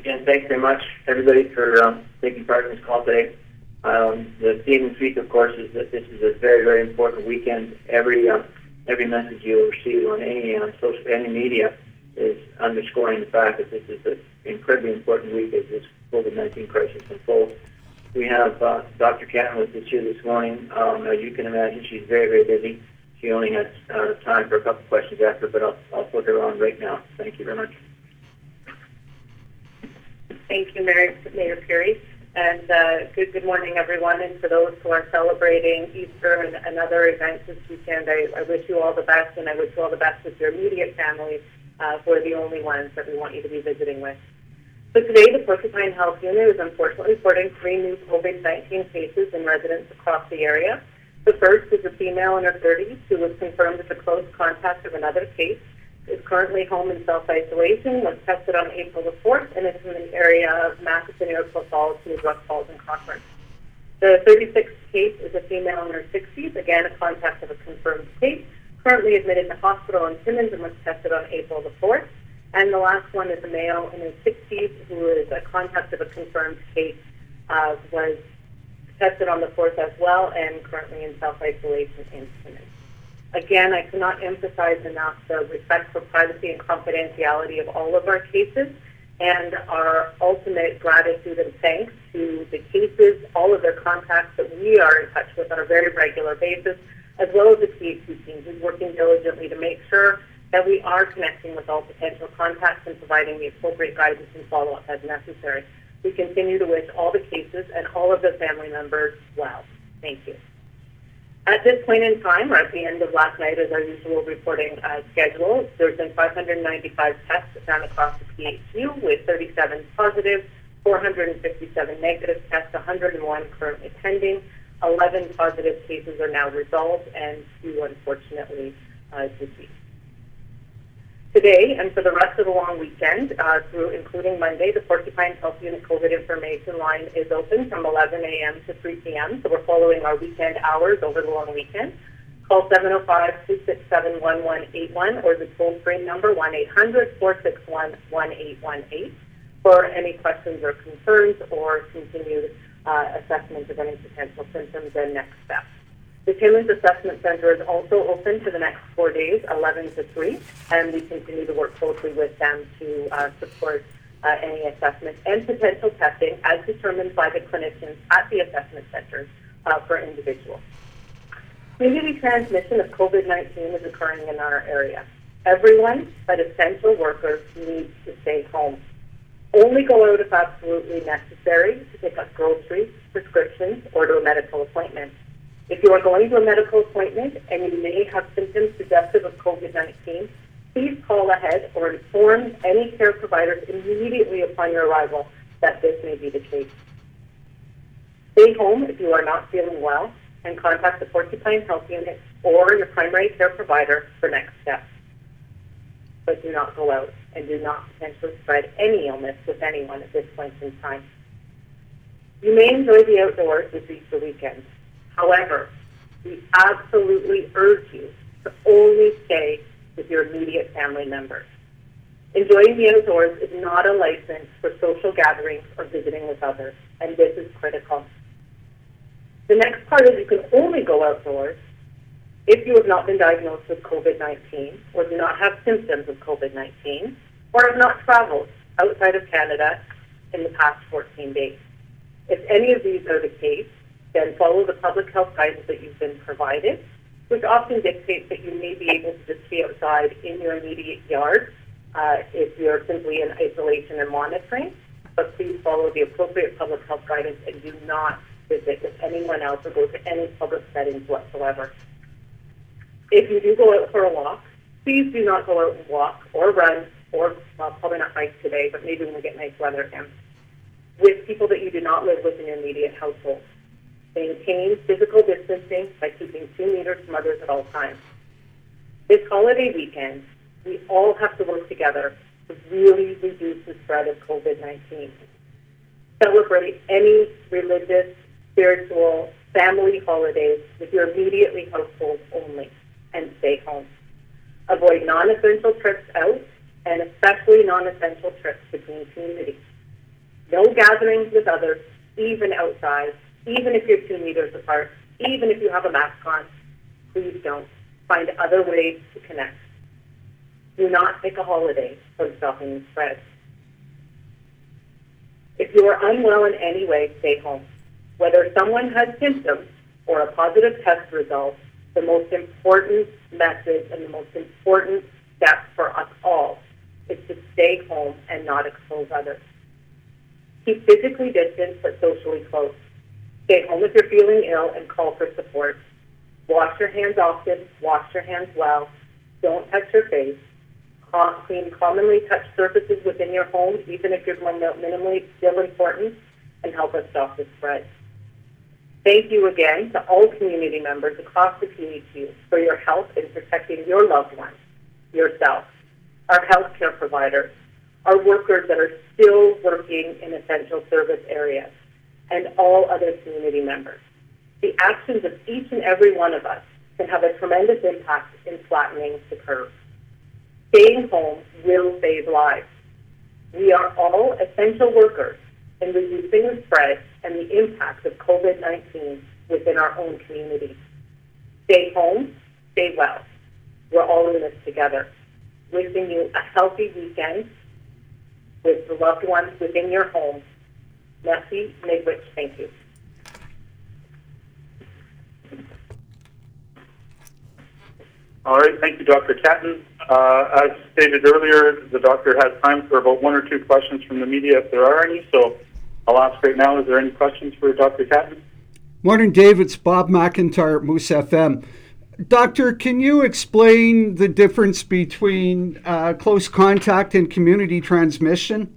Again, thanks very much, everybody, for taking part in this call today. The theme this week, of course, is that this is a very, very important weekend. Every message you'll receive on any media is underscoring the fact that this is an incredibly important week as this COVID-19 crisis unfolds. We have Dr. Cannon with us here this morning. As you can imagine, she's very, very busy. She only has time for a couple of questions after, but I'll put her on right now. Thank you very much. Thank you, Mayor Pirie, and good morning, everyone. And for those who are celebrating Easter and other events this weekend, I wish you all the best, and I wish you all the best with your immediate families, who are the only ones that we want you to be visiting with. So today, the Porcupine Health Unit is unfortunately reporting 3 new COVID-19 cases in residents across the area. The first is a female in her 30s who was confirmed as a close contact of another case, is currently home in self-isolation, was tested on April the 4th, and is in the area of Matheson, Iroquois Falls, New Brunswick Falls, and Cochrane. The 36th case is a female in her 60s, again a contact of a confirmed case, currently admitted to hospital in Timmins and was tested on April the 4th. And the last one is a male in his 60s who is a contact of a confirmed case, was tested on the 4th as well, and currently in self-isolation in Timmins. Again, I cannot emphasize enough the respect for privacy and confidentiality of all of our cases, and our ultimate gratitude and thanks to the cases, all of their contacts that we are in touch with on a very regular basis, as well as the THC team who's working diligently to make sure that we are connecting with all potential contacts and providing the appropriate guidance and follow-up as necessary. We continue to wish all the cases and all of the family members well. Thank you. At this point in time, or at the end of last night, as our usual reporting schedule, there's been 595 tests done across the PHU with 37 positive, 457 negative tests, 101 currently pending. 11 positive cases are now resolved, and 2, unfortunately, deceased. Today, and for the rest of the long weekend, through including Monday, the Porcupine Health Unit COVID information line is open from 11 a.m. to 3 p.m., so we're following our weekend hours over the long weekend. Call 705-267-1181 or the toll-free number 1-800-461-1818 for any questions or concerns or continued assessment of any potential symptoms and next steps. The Timmins Assessment Centre is also open for the next 4 days, 11 to 3, and we continue to work closely with them to support any assessment and potential testing as determined by the clinicians at the assessment centres for individuals. Community transmission of COVID-19 is occurring in our area. Everyone but essential workers needs to stay home. Only go out if absolutely necessary to pick up groceries, prescriptions, or to a medical appointment. If you are going to a medical appointment and you may have symptoms suggestive of COVID-19, please call ahead or inform any care providers immediately upon your arrival that this may be the case. Stay home if you are not feeling well and contact the Porcupine Health Unit or your primary care provider for next steps. But do not go out and do not potentially spread any illness with anyone at this point in time. You may enjoy the outdoors this Easter weekend. However, we absolutely urge you to only stay with your immediate family members. Enjoying the outdoors is not a license for social gatherings or visiting with others, and this is critical. The next part is you can only go outdoors if you have not been diagnosed with COVID-19 or do not have symptoms of COVID-19 or have not traveled outside of Canada in the past 14 days. If any of these are the case, then follow the public health guidance that you've been provided, which often dictates that you may be able to just be outside in your immediate yard if you're simply in isolation and monitoring. But please follow the appropriate public health guidance and do not visit with anyone else or go to any public settings whatsoever. If you do go out for a walk, please do not go out and walk or run or, well, probably not hike today, but maybe when we get nice weather again, with people that you do not live with in your immediate household. Maintain physical distancing by keeping 2 meters from others at all times. This holiday weekend, we all have to work together to really reduce the spread of COVID-19. Celebrate any religious, spiritual, family holidays with your immediately household only, and stay home. Avoid non-essential trips out, and especially non-essential trips between communities. No gatherings with others, even outside, even if you're 2 meters apart, even if you have a mask on. Please don't. Find other ways to connect. Do not take a holiday from stopping the spread. If you are unwell in any way, stay home. Whether someone has symptoms or a positive test result, the most important message and the most important step for us all is to stay home and not expose others. Keep physically distant but socially close. Stay home if you're feeling ill and call for support. Wash your hands often, wash your hands well. Don't touch your face. Clean commonly touched surfaces within your home, even if you're minimally still important, and help us stop the spread. Thank you again to all community members across the community for your help in protecting your loved ones, yourself, our healthcare providers, our workers that are still working in essential service areas, and all other community members. The actions of each and every one of us can have a tremendous impact in flattening the curve. Staying home will save lives. We are all essential workers in reducing the spread and the impact of COVID-19 within our own communities. Stay home, stay well. We're all in this together. Wishing you a healthy weekend with the loved ones within your home. Merci, Miigwech, thank you. All right, thank you, Dr. Catton. As stated earlier, the doctor has time for about 1 or 2 questions from the media if there are any. So I'll ask right now, is there any questions for Dr. Catton? Morning, Dave. It's Bob McIntyre at Moose FM. Doctor, can you explain the difference between close contact and community transmission,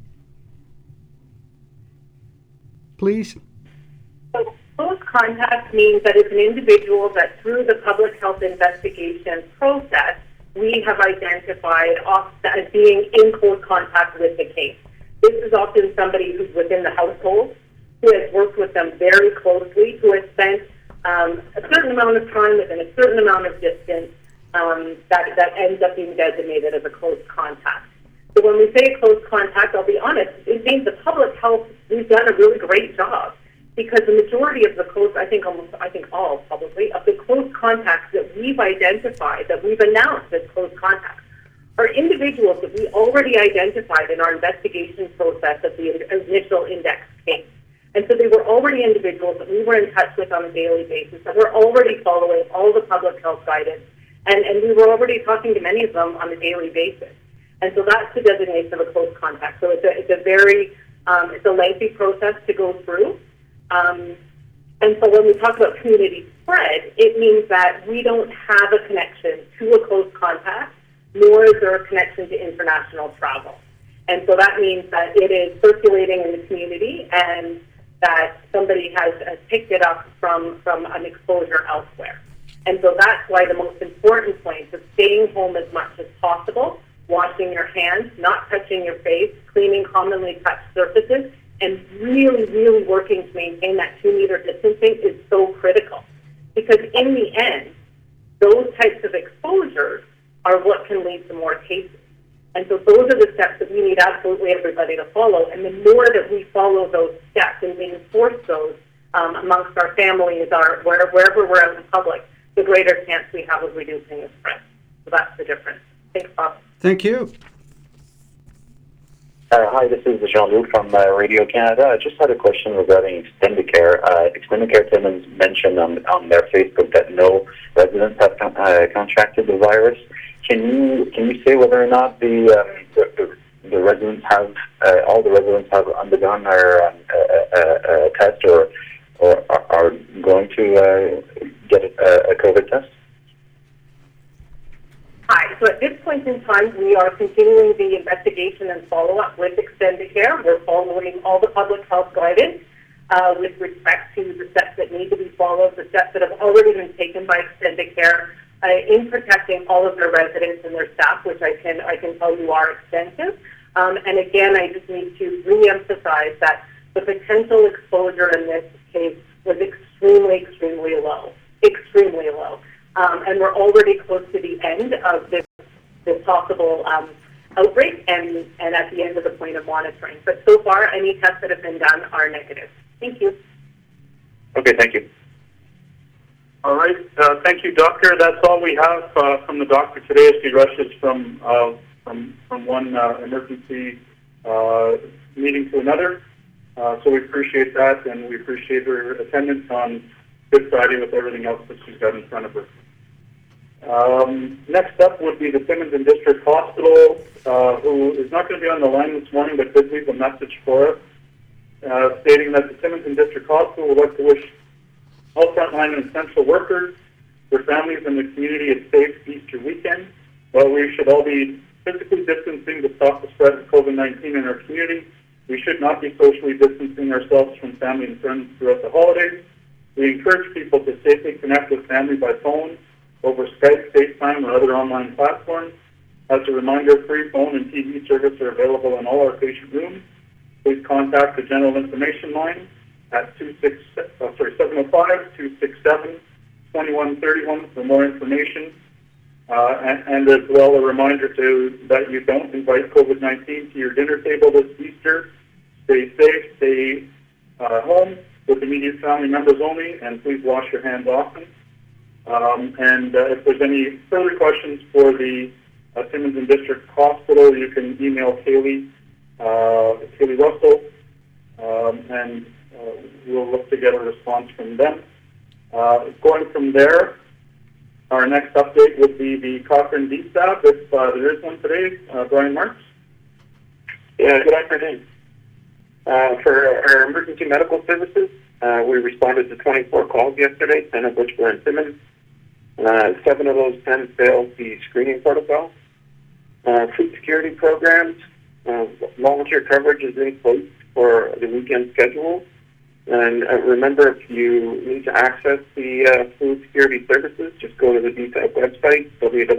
please? So close contact means that it's an individual that through the public health investigation process, we have identified as being in close contact with the case. This is often somebody who's within the household, who has worked with them very closely, who has spent a certain amount of time within a certain amount of distance that ends up being designated as a close contact. So when we say close contact, I'll be honest, it means the public health, we've done a really great job because the majority of the close, I think all probably, of the close contacts that we've identified, that we've announced as close contacts, are individuals that we already identified in our investigation process of the initial index case. And so they were already individuals that we were in touch with on a daily basis, that were already following all the public health guidance, and we were already talking to many of them on a daily basis. And so that's the designation of a close contact. So it's a very, it's a lengthy process to go through. And so when we talk about community spread, it means that we don't have a connection to a close contact, nor is there a connection to international travel. And so that means that it is circulating in the community and that somebody has picked it up from an exposure elsewhere. And so that's why the most important point is staying home as much as possible, washing your hands, not touching your face, cleaning commonly touched surfaces, and really, really working to maintain that 2-meter distancing is so critical. Because in the end, those types of exposures are what can lead to more cases. And so those are the steps that we need absolutely everybody to follow. And the more that we follow those steps and we enforce those amongst our families, wherever we're out in public, the greater chance we have of reducing the spread. So that's the difference. Thanks, Bob. Thank you. Hi, this is Jean-Luc from Radio Canada. I just had a question regarding Extendicare. Extendicare Timmins mentioned on their Facebook that no residents have contracted the virus. Can you say whether or not the residents have all the residents have undergone a test or are going to get a COVID test? Hi. So at this point in time, we are continuing the investigation and follow-up with Extendicare. We're following all the public health guidance with respect to the steps that need to be followed, the steps that have already been taken by Extendicare in protecting all of their residents and their staff, which I can tell you are extensive. And again, I just need to re-emphasize that the potential exposure in this case was extremely, extremely low. Extremely low. And we're already close to the end of this possible outbreak and at the end of the point of monitoring. But so far, any tests that have been done are negative. Thank you. Okay, thank you. All right. Thank you, Doctor. That's all we have from the doctor today as he rushes from one emergency meeting to another. So we appreciate that, and we appreciate her attendance on Good Friday with everything else that she's got in front of her. Next up would be the Timmins and District Hospital, who is not going to be on the line this morning, but did leave a message for us, stating that the Timmins and District Hospital would like to wish all frontline and essential workers, their families, and the community a safe Easter weekend. While we should all be physically distancing to stop the spread of COVID-19 in our community, we should not be socially distancing ourselves from family and friends throughout the holidays. We encourage people to safely connect with family by phone, over Skype, FaceTime, or other online platforms. As a reminder, free phone and TV service are available in all our patient rooms. Please contact the General Information Line at 705-267-2131 for more information. And as well, a reminder that you don't invite COVID-19 to your dinner table this Easter. Stay safe, stay home with immediate family members only, and please wash your hands often. If there's any further questions for the Timmins and District Hospital, you can email Kaylee Russell, and we'll look to get a response from them. Going from there, our next update would be the Cochrane DSAP, if there is one today. Brian Marks? Yeah, good afternoon. For our emergency medical services, we responded to 24 calls yesterday, 10 of which were in Timmins. 7 of those 10 failed the screening protocol. Food security programs, volunteer coverage is in place for the weekend schedule. And remember, if you need to access the food security services, just go to the DSAP website,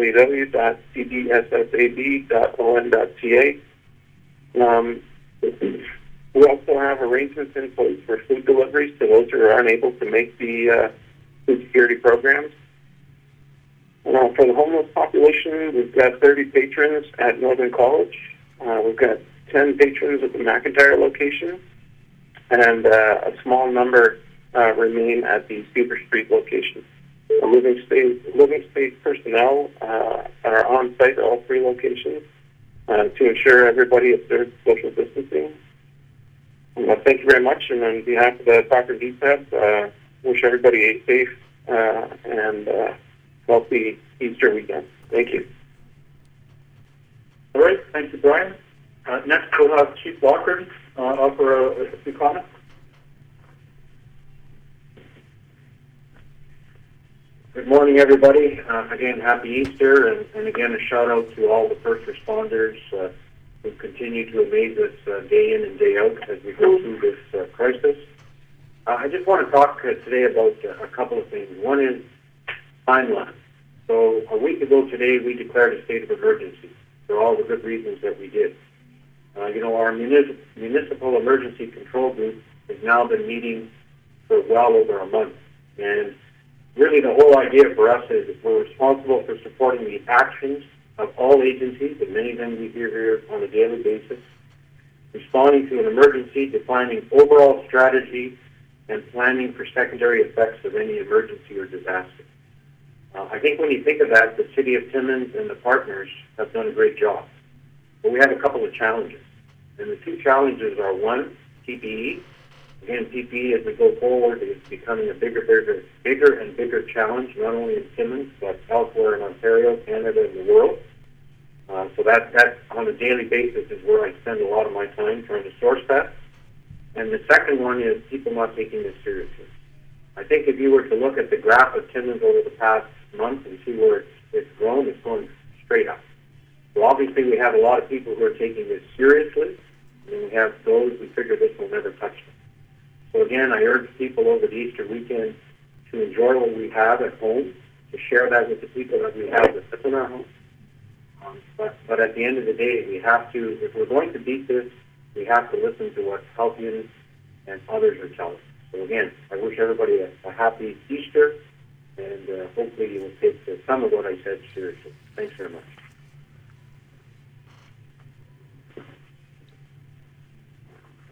www.cdssab.on.ca. We also have arrangements in place for food deliveries to those who are unable to make the food security programs. For the homeless population, we've got 30 patrons at Northern College. We've got 10 patrons at the McIntyre location, and a small number remain at the Cedar Street location. The living space personnel are on site at all 3 locations to ensure everybody observes social distancing. Thank you very much, and on behalf of the Cochrane DSAP, wish everybody a safe and healthy Easter weekend. Thank you. All right, thank you, Brian. Next, we'll have Chief Lochran offer a few comments. Good morning, everybody. Again, happy Easter, and again, a shout out to all the first responders who continue to amaze us day in and day out as we go through this crisis. I just want to talk today about a couple of things. One is timeline. So a week ago today, we declared a state of emergency for all the good reasons that we did. Our municipal emergency control group has now been meeting for well over a month. And really the whole idea for us is that we're responsible for supporting the actions of all agencies, and many of them we hear here on a daily basis, responding to an emergency, defining overall strategy, and planning for secondary effects of any emergency or disaster. I think when you think of that, the City of Timmins and the partners have done a great job. But we have a couple of challenges. And the 2 challenges are, 1, PPE. Again, PPE as we go forward is becoming a bigger and bigger challenge, not only in Timmins, but elsewhere in Ontario, Canada, and the world. So that on a daily basis is where I spend a lot of my time trying to source that. And the second one is people not taking this seriously. I think if you were to look at the graph of Timmins over the past month and see where it's grown, it's going straight up. So obviously we have a lot of people who are taking this seriously, and then we have those who figure this will never touch them. So again, I urge people over the Easter weekend to enjoy what we have at home, to share that with the people that we have that live in our home. But at the end of the day, we have to, if we're going to beat this, we have to listen to what health units and others are telling us. So again, I wish everybody a happy Easter, and hopefully you will take some of what I said seriously. Thanks very much.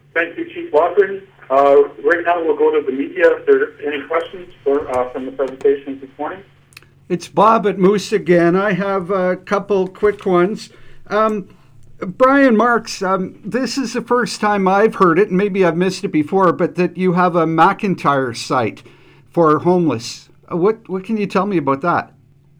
Thank you, Chief Lofgren. Right now, we'll go to the media. If there are any questions from the presentations this morning. It's Bob at Moose again. I have a couple quick ones. Brian Marks, this is the first time I've heard it, and maybe I've missed it before, but that you have a McIntyre site for homeless. What can you tell me about that?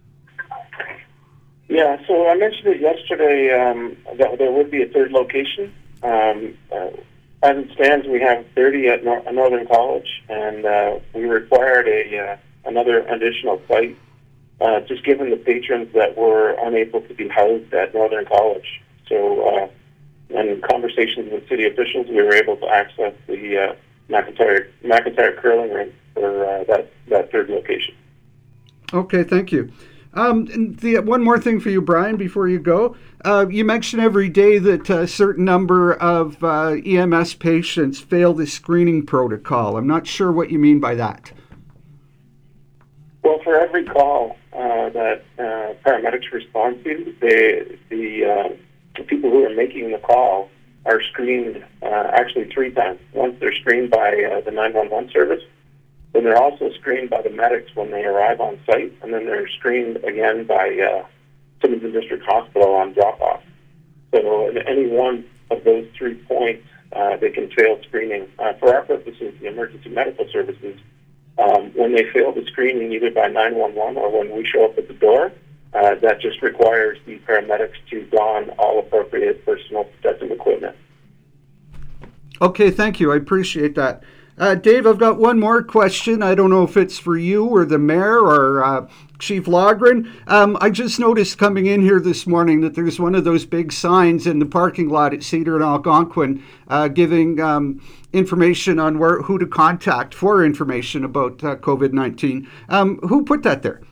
Yeah, so I mentioned it yesterday that there would be a third location. As it stands, we have 30 at Northern College, and we required another additional site, just given the patrons that were unable to be housed at Northern College. So, in conversations with city officials, we were able to access the McIntyre curling rink for that third location. Okay, thank you. And one more thing for you, Brian, before you go. You mentioned every day that a certain number of EMS patients fail the screening protocol. I'm not sure what you mean by that. Well, for every call that paramedics respond to, the people who are making the call are screened actually 3 times. Once they're screened by the 911 service, then they're also screened by the medics when they arrive on site, and then they're screened again by Timmins District Hospital on drop-off. So at any one of those 3 points, they can fail screening. For our purposes, the emergency medical services, when they fail the screening either by 911 or when we show up at the door, that just requires the paramedics to don all appropriate personal protective equipment. Okay, thank you. I appreciate that. Dave, I've got one more question. I don't know if it's for you or the mayor or Chief Lofgren. I just noticed coming in here this morning that there's one of those big signs in the parking lot at Cedar and Algonquin giving information on who to contact for information about COVID-19. Who put that there?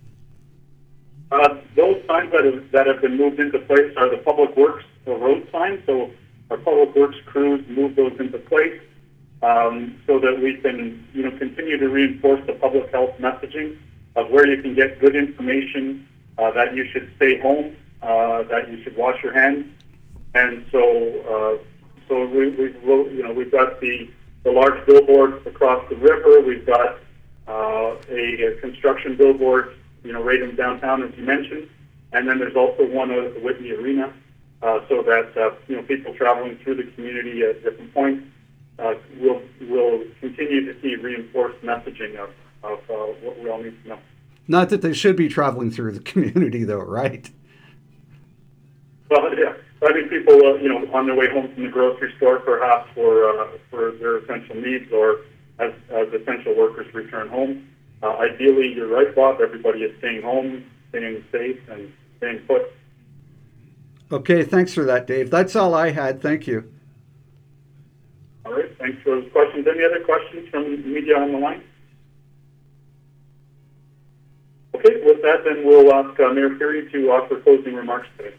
Those signs that have been moved into place are the Public Works road signs. So our Public Works crews move those into place. So that we can, continue to reinforce the public health messaging of where you can get good information, that you should stay home, that you should wash your hands, and so we've got the large billboards across the river. We've got a construction billboard, right in downtown, as you mentioned, and then there's also one at the Whitney Arena, so that people traveling through the community at different points. We'll continue to see reinforced messaging of what we all need to know. Not that they should be traveling through the community, though, right? Well, yeah. I think people, on their way home from the grocery store, perhaps for their essential needs, or as essential workers return home. Ideally, you're right, Bob. Everybody is staying home, staying safe, and staying put. Okay, thanks for that, Dave. That's all I had. Thank you. All right, thanks for those questions. Any other questions from the media on the line? Okay, with that, then we'll ask Mayor Phiri to offer closing remarks today.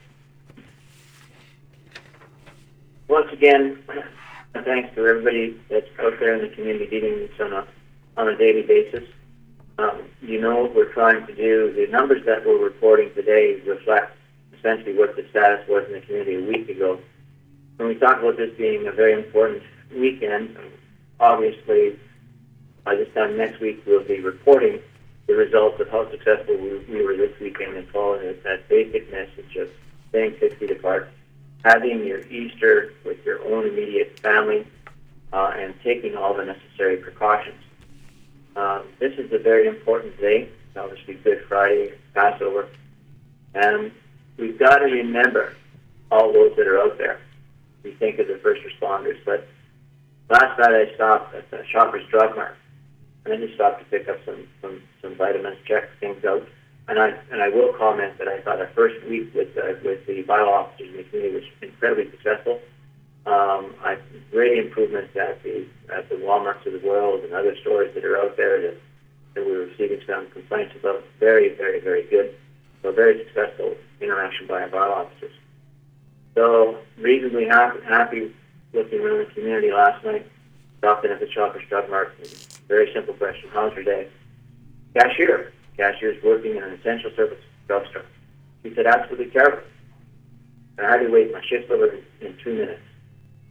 Once again, thanks to everybody that's out there in the community dealing with this on a daily basis. What we're trying to do, the numbers that we're reporting today reflect essentially what the status was in the community a week ago. When we talk about this being a very important weekend, obviously by this time next week we'll be reporting the results of how successful we were this weekend in following that basic message of staying 6 feet apart, having your Easter with your own immediate family, and taking all the necessary precautions. This is a very important day, obviously Good Friday, Passover, and we've got to remember all those that are out there. We think of the first responders, but last night I stopped at the Shoppers Drug Mart, and I just stopped to pick up some vitamins, check things out, and I will comment that I thought our first week with the bio officers in the community was incredibly successful. Great improvements at the Walmarts of the world and other stores that are out there that we're receiving some complaints about. Very, very, very good. So very successful interaction by our bio officers. So reasonably happy looking around the community last night, stopped in at the Shoppers Drug Mart. Very simple question: how's your day? Cashier's working in an essential service drugstore. He said, absolutely terrible. I had to wait. My shift's over in 2 minutes.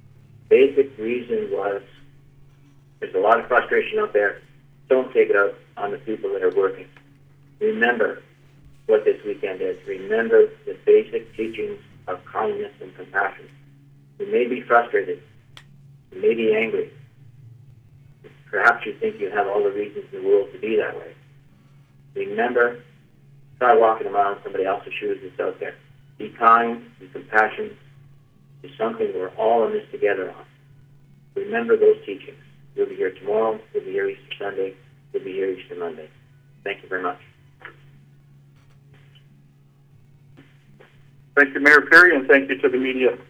basic reason was there's a lot of frustration out there. Don't take it out on the people that are working. Remember what this weekend is. Remember the basic teachings of kindness and compassion. You may be frustrated. You may be angry. Perhaps you think you have all the reasons in the world to be that way. Remember, try walking around somebody else's shoes that's out there. Be kind, be compassionate. It's something we're all in this together on. Remember those teachings. We'll be here tomorrow. We'll be here Easter Sunday. We'll be here Easter Monday. Thank you very much. Thank you, Mayor Perry, and thank you to the media.